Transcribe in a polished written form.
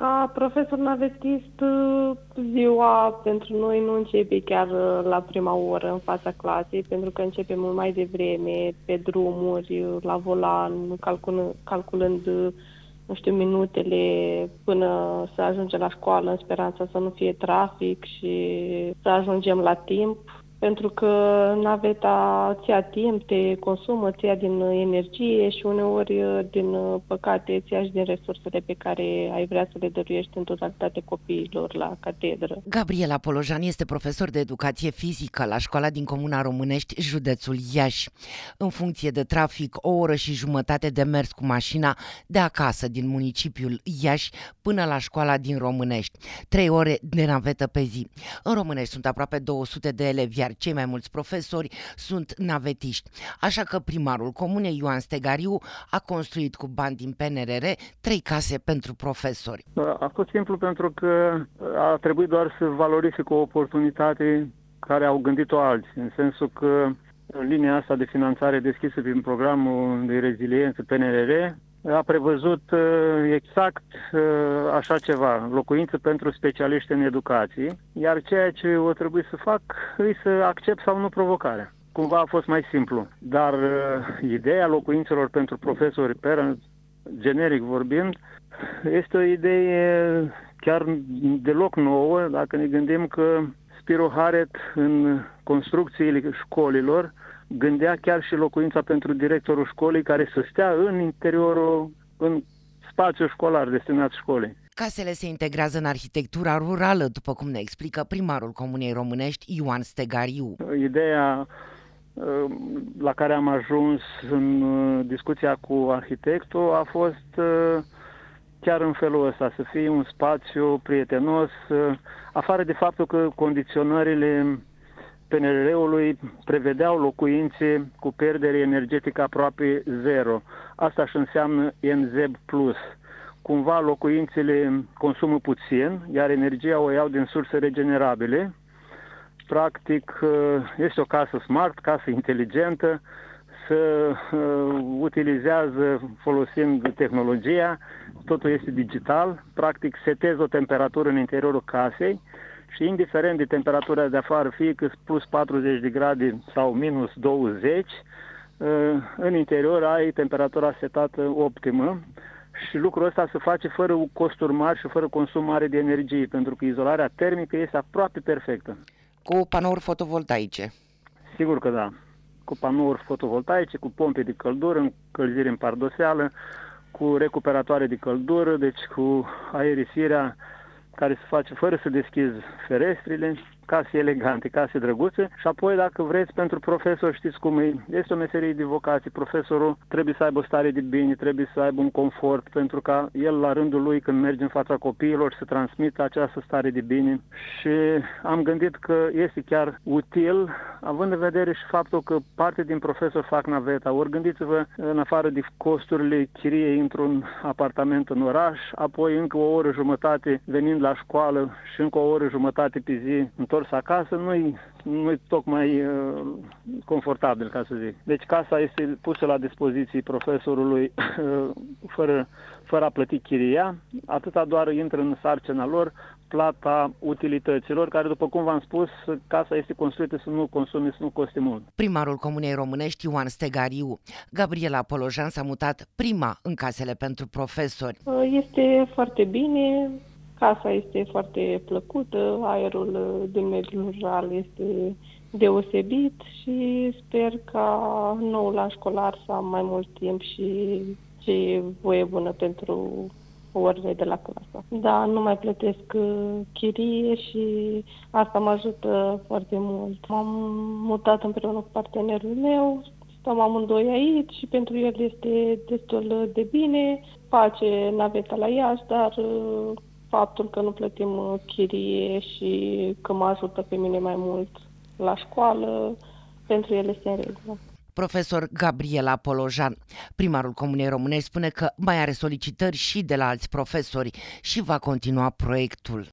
Ca profesor navetist, ziua pentru noi nu începe chiar la prima oră în fața clasei, pentru că începe mult mai devreme, pe drumuri, la volan, calculând, nu știu, minutele până să ajungem la școală, în speranța să nu fie trafic și să ajungem la timp. Pentru că naveta ți ia timp, te consumă, ți ia din energie și uneori, din păcate, ți ia și din resursele pe care ai vrea să le dăruiești în totalitate copiilor la catedră. Gabriela Polojan este profesor de educație fizică la școala din Comuna Românești, județul Iași. În funcție de trafic, o oră și jumătate de mers cu mașina de acasă din municipiul Iași până la școala din Românești. 3 ore de navetă pe zi. În Românești sunt aproape 200 de elevi, iar cei mai mulți profesori sunt navetiști. Așa că primarul comunei, Ioan Stegariu, a construit cu bani din PNRR 3 case pentru profesori. A fost simplu pentru că a trebuit doar să valorific o oportunitate care au gândit-o alții, în sensul că linia asta de finanțare deschisă prin programul de reziliență PNRR a prevăzut exact așa ceva, locuință pentru specialiști în educație, iar ceea ce o trebuie să fac e să accept sau nu provocarea. Cumva a fost mai simplu, dar ideea locuințelor pentru profesori, generic vorbind, este o idee chiar deloc nouă, dacă ne gândim că Spiro Haret în construcțiile școlilor gândea chiar și locuința pentru directorul școlii care să stea în spațiul școlar destinat școlii. Casele se integrează în arhitectura rurală, după cum ne explică primarul Comunei Românești, Ioan Stegariu. Ideea la care am ajuns în discuția cu arhitectul a fost chiar în felul ăsta, să fie un spațiu prietenos, afară de faptul că condiționările PNRR-ului prevedeau locuințe cu pierdere energetică aproape zero. Asta și înseamnă NZEB+. Cumva locuințele consumă puțin, iar energia o iau din surse regenerabile. Practic, este o casă smart, casă inteligentă, se utilizează folosind tehnologia, totul este digital, practic setezi o temperatură în interiorul casei și indiferent de temperatura de afară, fie că plus 40 de grade sau minus 20, în interior ai temperatura setată optimă și lucrul ăsta se face fără costuri mari și fără consum mare de energie, pentru că izolarea termică este aproape perfectă. Cu panouri fotovoltaice? Sigur că da. Cu panouri fotovoltaice, cu pompe de căldură, încălzire în pardoseală, cu recuperatoare de căldură, deci cu aerisirea care se face fără să deschizi ferestrile, case elegante, case drăguțe și apoi, dacă vreți, pentru profesor, știți cum e, este o meserie de vocație. Profesorul trebuie să aibă o stare de bine, trebuie să aibă un confort, pentru ca el, la rândul lui, când merge în fața copiilor, să transmită această stare de bine. Și am gândit că este chiar util, având în vedere și faptul că parte din profesori fac naveta. Ori gândiți-vă, în afară de costurile chiriei într-un apartament în oraș, apoi încă o oră jumătate venind la școală și încă o oră jumătate pe zi întors acasă, nu-i tocmai confortabil, ca să zic. Deci casa este pusă la dispoziție profesorului fără a plăti chiria, atâta doar intră în sarcina lor plata utilităților, care, după cum v-am spus, casa este construită să nu consume, să nu coste mult. Primarul Comunei Românești, Ioan Stegariu. Gabriela Polojan s-a mutat prima în casele pentru profesori. Este foarte bine. Casa este foarte plăcută, aerul din mediul rural este deosebit și sper ca noul an școlar să am mai mult timp și voie bună pentru orele de la clasă. Da, nu mai plătesc chirie și asta mă ajută foarte mult. M-am mutat împreună cu partenerul meu, stăm amândoi aici și pentru el este destul de bine. Face naveta la Iași, dar faptul că nu plătim chirie și că mă ajută pe mine mai mult la școală, pentru el este în regulă. Profesor Gabriela Polojan. Primarul Comunei Românești spune că mai are solicitări și de la alți profesori și va continua proiectul.